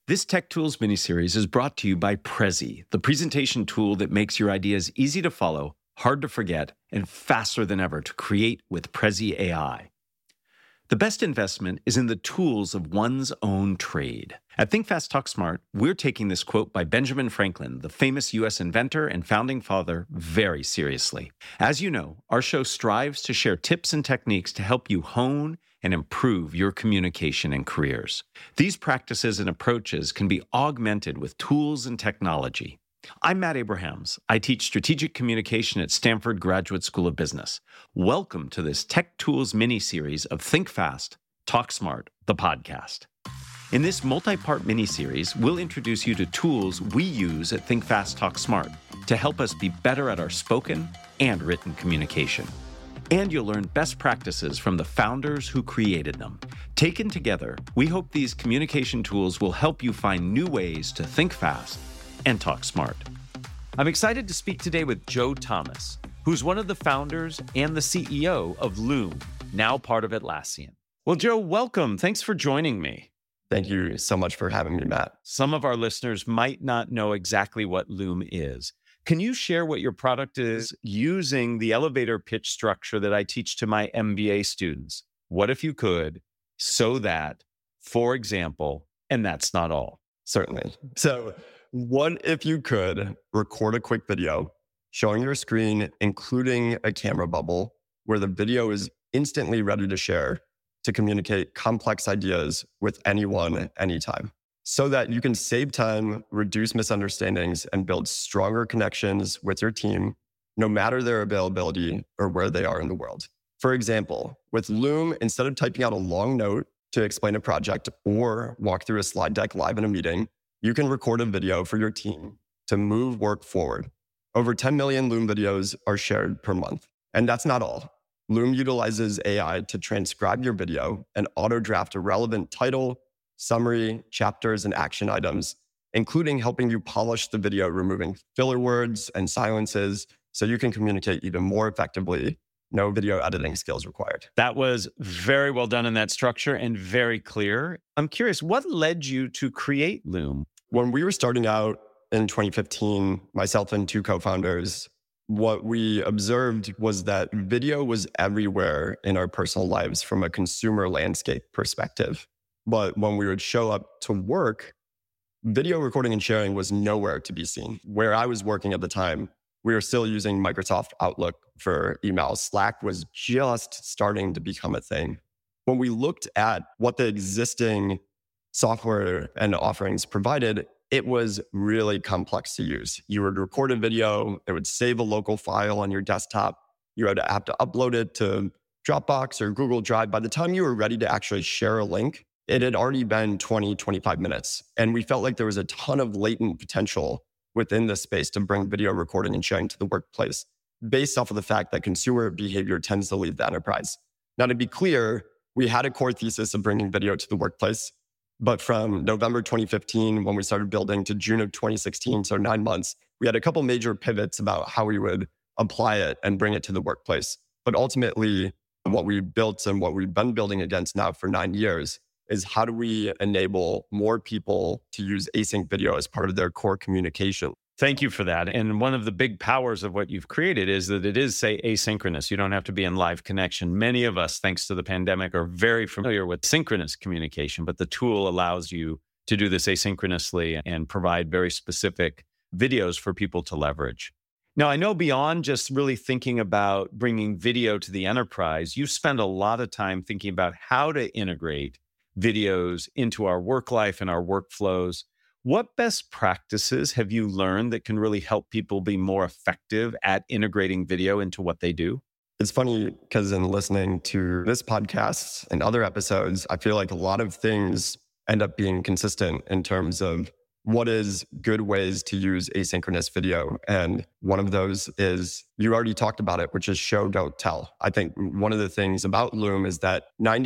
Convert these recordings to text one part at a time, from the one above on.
This Tech Tools miniseries is brought to you by Prezi, the presentation tool that makes your ideas easy to follow, hard to forget, and faster than ever to create with Prezi AI. The best investment is in the tools of one's own trade. At Think Fast, Talk Smart, we're taking this quote by Benjamin Franklin, the famous U.S. inventor and founding father, very seriously. As you know, our show strives to share tips and techniques to help you hone and improve your communication and careers. These practices and approaches can be augmented with tools and technology. I'm Matt Abrahams. I teach strategic communication at Stanford Graduate School of Business. Welcome to this Tech Tools mini-series of Think Fast, Talk Smart, the podcast. In this multi-part mini-series, we'll introduce you to tools we use at Think Fast, Talk Smart to help us be better at our spoken and written communication. And you'll learn best practices from the founders who created them. Taken together, we hope these communication tools will help you find new ways to think fast and talk smart. I'm excited to speak today with Joe Thomas, who's one of the founders and the CEO of Loom, now part of Atlassian. Well, Joe, welcome. Thanks for joining me. Thank you so much for having me, Matt. Some of our listeners might not know exactly what Loom is. Can you share what your product is using the elevator pitch structure that I teach to my MBA students? What if you could, so that, for example, and that's not all. Certainly. So what if you could record a quick video showing your screen, including a camera bubble, where the video is instantly ready to share to communicate complex ideas with anyone, anytime, so that you can save time, reduce misunderstandings, and build stronger connections with your team, no matter their availability or where they are in the world. For example, with Loom, instead of typing out a long note to explain a project or walk through a slide deck live in a meeting, you can record a video for your team to move work forward. Over 10 million Loom videos are shared per month. And that's not all. Loom utilizes AI to transcribe your video and auto-draft a relevant title, summary, chapters, and action items, including helping you polish the video, removing filler words and silences so you can communicate even more effectively. No video editing skills required. That was very well done in that structure and very clear. I'm curious, what led you to create Loom? When we were starting out in 2015, myself and two co-founders, what we observed was that video was everywhere in our personal lives from a consumer landscape perspective. But when we would show up to work, video recording and sharing was nowhere to be seen. Where I was working at the time, we were still using Microsoft Outlook for email. Slack was just starting to become a thing. When we looked at what the existing software and offerings provided, it was really complex to use. You would record a video, it would save a local file on your desktop. You would have to upload it to Dropbox or Google Drive. By the time you were ready to actually share a link, it had already been 20, 25 minutes. And we felt like there was a ton of latent potential within this space to bring video recording and sharing to the workplace based off of the fact that consumer behavior tends to leave the enterprise. Now, to be clear, we had a core thesis of bringing video to the workplace. But from November 2015, when we started building, to June of 2016, so 9 months, we had a couple major pivots about how we would apply it and bring it to the workplace. But ultimately, what we built and what we've been building against now for 9 years is how do we enable more people to use async video as part of their core communication. Thank you for that. And one of the big powers of what you've created is that it is, say, asynchronous. You don't have to be in live connection. Many of us, thanks to the pandemic, are very familiar with synchronous communication, but the tool allows you to do this asynchronously and provide very specific videos for people to leverage. Now, I know beyond just really thinking about bringing video to the enterprise, you spend a lot of time thinking about how to integrate videos into our work life and our workflows. What best practices have you learned that can really help people be more effective at integrating video into what they do? It's funny because in listening to this podcast and other episodes, I feel like a lot of things end up being consistent in terms of what is good ways to use asynchronous video. And one of those is, you already talked about it, which is show, don't tell. I think one of the things about Loom is that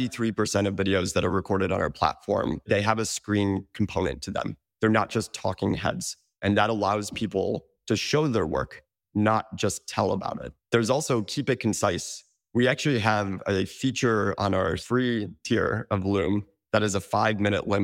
93% of videos that are recorded on our platform, they have a screen component to them. They're not just talking heads. And that allows people to show their work, not just tell about it. There's also keep it concise. We actually have a feature on our free tier of Loom that is a 5-minute limit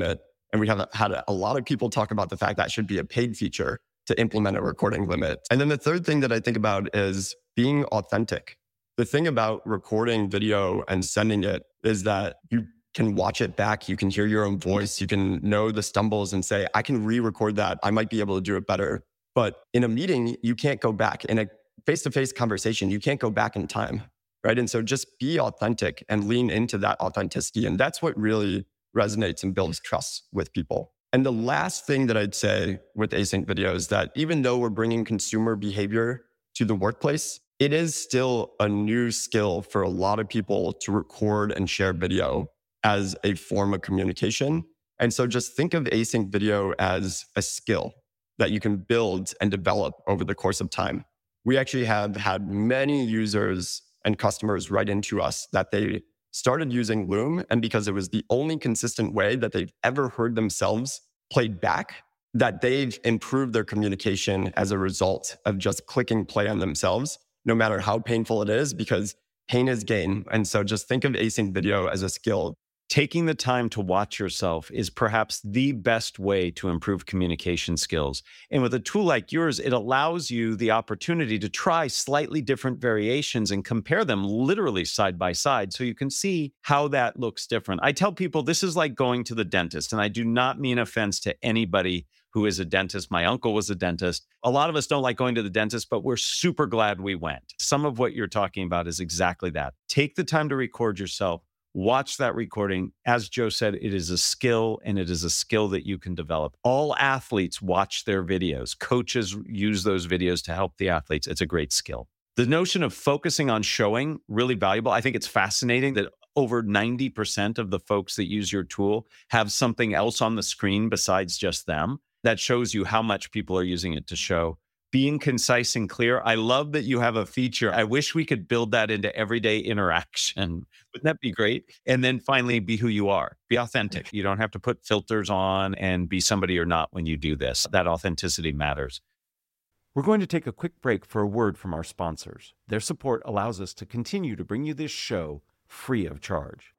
And we have had a lot of people talk about the fact that should be a paid feature to implement a recording limit. And then the third thing that I think about is being authentic. The thing about recording video and sending it is that you can watch it back. You can hear your own voice. You can know the stumbles and say, I can re-record that. I might be able to do it better. But in a meeting, you can't go back. In a face-to-face conversation, you can't go back in time, right? And so just be authentic and lean into that authenticity. And that's what really resonates and builds trust with people. And the last thing that I'd say with async video is that even though we're bringing consumer behavior to the workplace, it is still a new skill for a lot of people to record and share video as a form of communication. And so just think of async video as a skill that you can build and develop over the course of time. We actually have had many users and customers write into us that they started using Loom, and because it was the only consistent way that they've ever heard themselves played back, that they've improved their communication as a result of just clicking play on themselves, no matter how painful it is, because pain is gain. And so just think of async video as a skill. Taking the time to watch yourself is perhaps the best way to improve communication skills. And with a tool like yours, it allows you the opportunity to try slightly different variations and compare them literally side by side so you can see how that looks different. I tell people this is like going to the dentist, and I do not mean offense to anybody who is a dentist. My uncle was a dentist. A lot of us don't like going to the dentist, but we're super glad we went. Some of what you're talking about is exactly that. Take the time to record yourself. Watch that recording. As Joe said, it is a skill, and it is a skill that you can develop. All athletes watch their videos. Coaches use those videos to help the athletes. It's a great skill. The notion of focusing on showing, really valuable. I think it's fascinating that over 90% of the folks that use your tool have something else on the screen besides just them. That shows you how much people are using it to show. Being concise and clear. I love that you have a feature. I wish we could build that into everyday interaction. Wouldn't that be great? And then finally, be who you are. Be authentic. You don't have to put filters on and be somebody you're not when you do this. That authenticity matters. We're going to take a quick break for a word from our sponsors. Their support allows us to continue to bring you this show free of charge.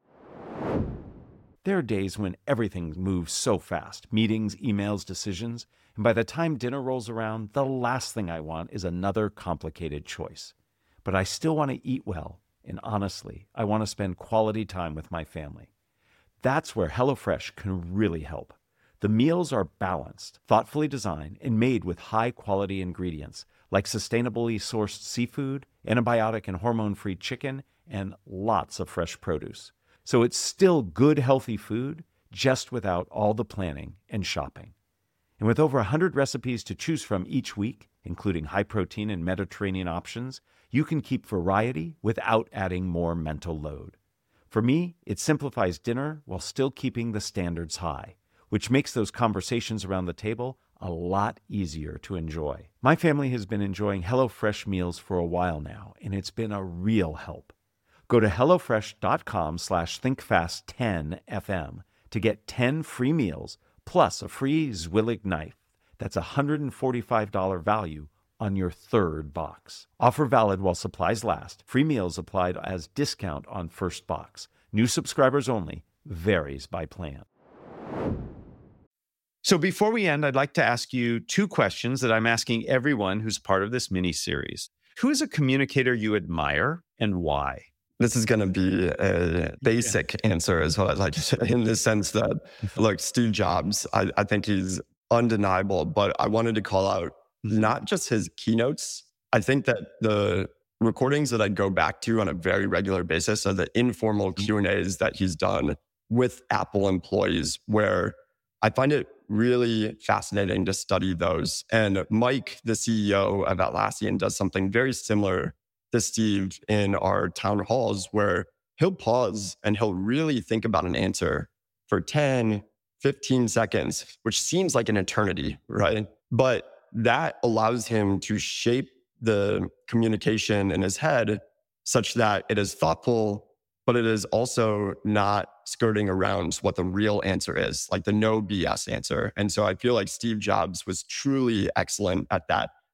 There are days when everything moves so fast, meetings, emails, decisions, and by the time dinner rolls around, the last thing I want is another complicated choice. But I still want to eat well, and honestly, I want to spend quality time with my family. That's where HelloFresh can really help. The meals are balanced, thoughtfully designed, and made with high-quality ingredients like sustainably sourced seafood, antibiotic and hormone-free chicken, and lots of fresh produce. So it's still good, healthy food, just without all the planning and shopping. And with over 100 recipes to choose from each week, including high-protein and Mediterranean options, you can keep variety without adding more mental load. For me, it simplifies dinner while still keeping the standards high, which makes those conversations around the table a lot easier to enjoy. My family has been enjoying HelloFresh meals for a while now, and it's been a real help. Go to HelloFresh.com/ThinkFast10FM to get 10 free meals plus a free Zwillig knife. That's a $145 value on your third box. Offer valid while supplies last. Free meals applied as discount on first box. New subscribers only. Varies by plan. So before we end, I'd like to ask you two questions that I'm asking everyone who's part of this mini-series. Who is a communicator you admire and why? This is going to be a basic answer as well, like in the sense that, look, Steve Jobs, I think he's undeniable, but I wanted to call out not just his keynotes. I think that the recordings that I go back to on a very regular basis are the informal Q&As that he's done with Apple employees, where I find it really fascinating to study those. And Mike, the CEO of Atlassian, does something very similar to Steve in our town halls, where he'll pause and he'll really think about an answer for 10, 15 seconds, which seems like an eternity, right? But that allows him to shape the communication in his head such that it is thoughtful, but it is also not skirting around what the real answer is, like the no BS answer. And so I feel like Steve Jobs was truly excellent at that.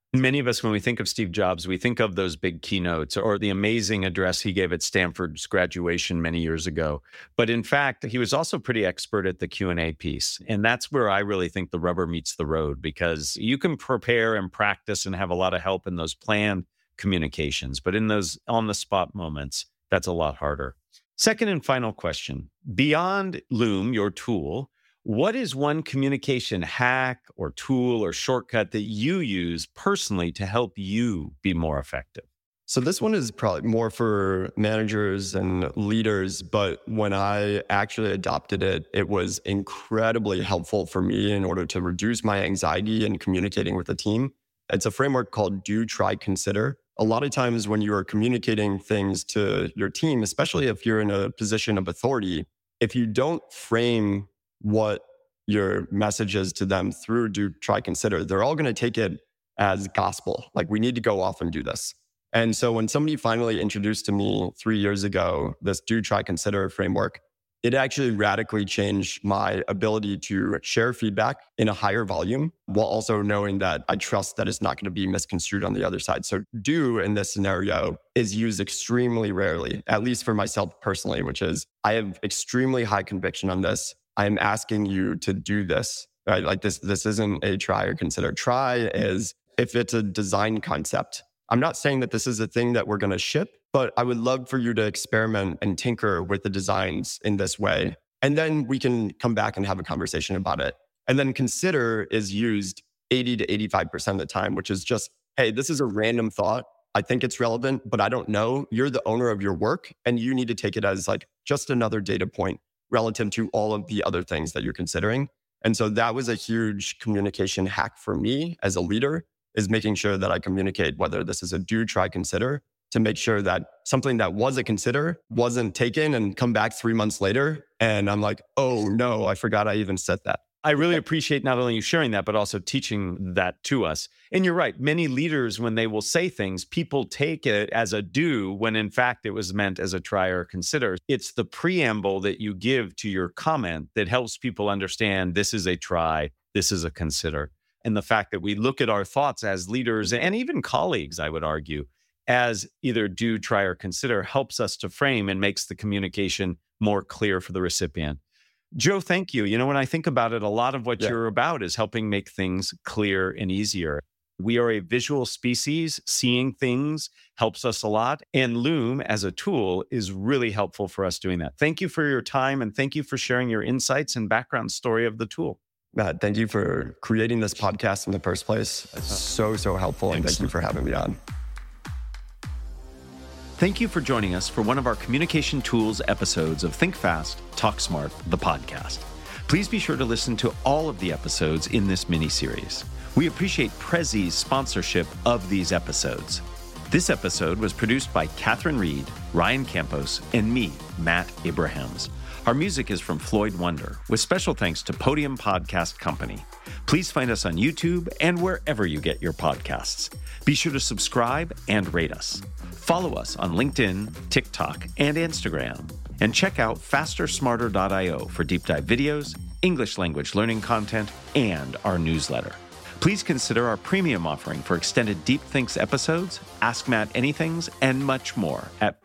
Many of us, when we think of Steve Jobs, we think of those big keynotes or the amazing address he gave at Stanford's graduation many years ago. But in fact, he was also pretty expert at the Q&A piece. And that's where I really think the rubber meets the road, because you can prepare and practice and have a lot of help in those planned communications. But in those on-the-spot moments, that's a lot harder. Second and final question. Beyond Loom, your tool, what is one communication hack or tool or shortcut that you use personally to help you be more effective? So this one is probably more for managers and leaders, but when I actually adopted it, it was incredibly helpful for me in order to reduce my anxiety in communicating with the team. It's a framework called Do, Try, Consider. A lot of times when you are communicating things to your team, especially if you're in a position of authority, if you don't frame what your message is to them through Do, Try, Consider, they're all going to take it as gospel. Like, we need to go off and do this. And so when somebody finally introduced to me 3 years ago this Do, Try, Consider framework, it actually radically changed my ability to share feedback in a higher volume, while also knowing that I trust that it's not going to be misconstrued on the other side. So do in this scenario is used extremely rarely, at least for myself personally, which is I have extremely high conviction on this. I'm asking you to do this, right? Like this isn't a try or consider. Try is if it's a design concept. I'm not saying that this is a thing that we're going to ship, but I would love for you to experiment and tinker with the designs in this way. And then we can come back and have a conversation about it. And then consider is used 80 to 85% of the time, which is just, hey, this is a random thought. I think it's relevant, but I don't know. You're the owner of your work, and you need to take it as like just another data point relative to all of the other things that you're considering. And so that was a huge communication hack for me as a leader, is making sure that I communicate whether this is a do, try, consider, to make sure that something that was a consider wasn't taken and come back 3 months later. And I'm like, oh no, I forgot I even said that. I really appreciate not only you sharing that, but also teaching that to us. And you're right. Many leaders, when they will say things, people take it as a do when in fact it was meant as a try or consider. It's the preamble that you give to your comment that helps people understand this is a try, this is a consider. And the fact that we look at our thoughts as leaders and even colleagues, I would argue, as either do, try, or consider helps us to frame and makes the communication more clear for the recipient. Joe, thank you. You know, when I think about it, a lot of what you're about is helping make things clear and easier. We are a visual species. Seeing things helps us a lot. And Loom as a tool is really helpful for us doing that. Thank you for your time, and thank you for sharing your insights and background story of the tool. Matt, thank you for creating this podcast in the first place. It's so helpful. And thank you for having me on. Thank you for joining us for one of our Communication Tools episodes of Think Fast, Talk Smart, the podcast. Please be sure to listen to all of the episodes in this mini-series. We appreciate Prezi's sponsorship of these episodes. This episode was produced by Catherine Reed, Ryan Campos, and me, Matt Abrahams. Our music is from Floyd Wonder, with special thanks to Podium Podcast Company. Please find us on YouTube and wherever you get your podcasts. Be sure to subscribe and rate us. Follow us on LinkedIn, TikTok, and Instagram. And check out fastersmarter.io for deep dive videos, English language learning content, and our newsletter. Please consider our premium offering for extended Deep Thinks episodes, Ask Matt Anythings, and much more at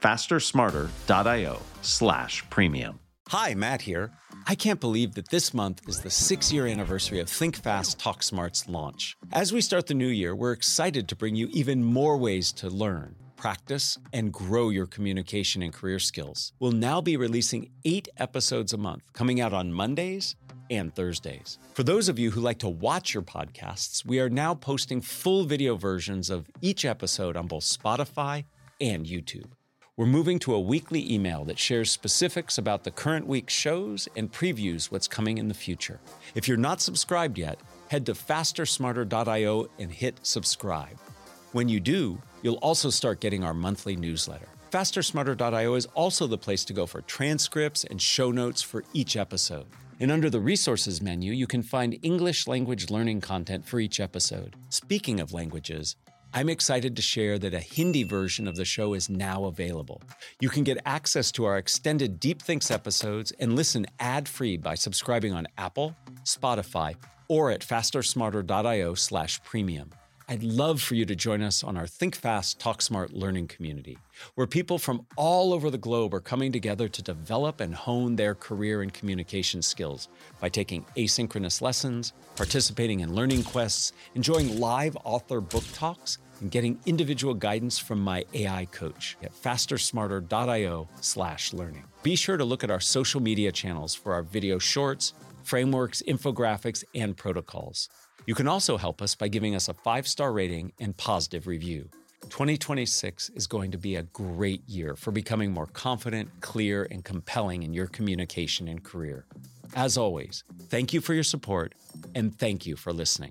fastersmarter.io/premium. Hi, Matt here. I can't believe that this month is the 6-year anniversary of Think Fast, Talk Smart's launch. As we start the new year, we're excited to bring you even more ways to learn, practice, and grow your communication and career skills. We'll now be releasing 8 episodes a month, coming out on Mondays and Thursdays. For those of you who like to watch your podcasts, we are now posting full video versions of each episode on both Spotify and YouTube. We're moving to a weekly email that shares specifics about the current week's shows and previews what's coming in the future. If you're not subscribed yet, head to fastersmarter.io and hit subscribe. When you do, you'll also start getting our monthly newsletter. Fastersmarter.io is also the place to go for transcripts and show notes for each episode. And under the resources menu, you can find English language learning content for each episode. Speaking of languages, I'm excited to share that a Hindi version of the show is now available. You can get access to our extended Deep Thinks episodes and listen ad-free by subscribing on Apple, Spotify, or at fastersmarter.io/premium. I'd love for you to join us on our Think Fast, Talk Smart learning community, where people from all over the globe are coming together to develop and hone their career and communication skills by taking asynchronous lessons, participating in learning quests, enjoying live author book talks, and getting individual guidance from my AI coach at fastersmarter.io/learning. Be sure to look at our social media channels for our video shorts, frameworks, infographics, and protocols. You can also help us by giving us a 5-star rating and positive review. 2026 is going to be a great year for becoming more confident, clear, and compelling in your communication and career. As always, thank you for your support, and thank you for listening.